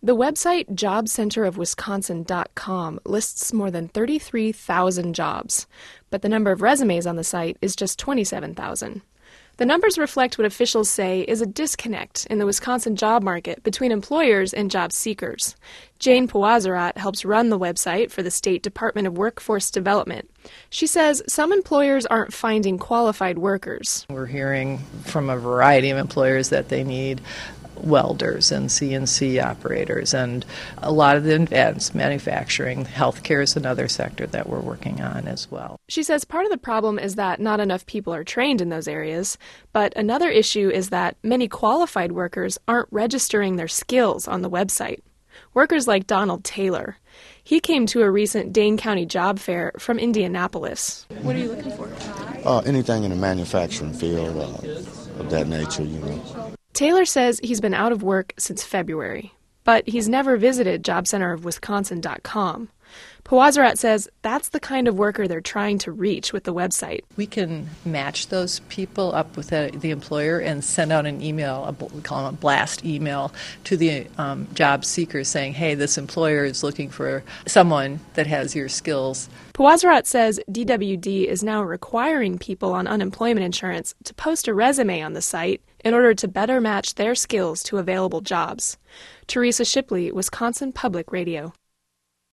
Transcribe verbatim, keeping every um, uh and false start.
The website job center of wisconsin dot com lists more than thirty-three thousand jobs, but the number of resumes on the site is just twenty-seven thousand. The numbers reflect what officials say is a disconnect in the Wisconsin job market between employers and job seekers. Jane Powazarat helps run the website for the State Department of Workforce Development. She says some employers aren't finding qualified workers. We're hearing from a variety of employers that they need welders and C N C operators, and a lot of the advanced manufacturing. Healthcare is another sector that we're working on as well. She says part of the problem is that not enough people are trained in those areas, but another issue is that many qualified workers aren't registering their skills on the website. Workers like Donald Taylor. He came to a recent Dane County job fair from Indianapolis. What are you looking for? Uh, anything in the manufacturing field uh, of that nature, you know. Taylor says he's been out of work since February, but he's never visited job center of wisconsin dot com. Powazarat says that's the kind of worker they're trying to reach with the website. We can match those people up with the, the employer and send out an email, a, we call them a blast email, to the um, job seekers saying, hey, this employer is looking for someone that has your skills. Powazarat says D W D is now requiring people on unemployment insurance to post a resume on the site in order to better match their skills to available jobs. Teresa Shipley, Wisconsin Public Radio.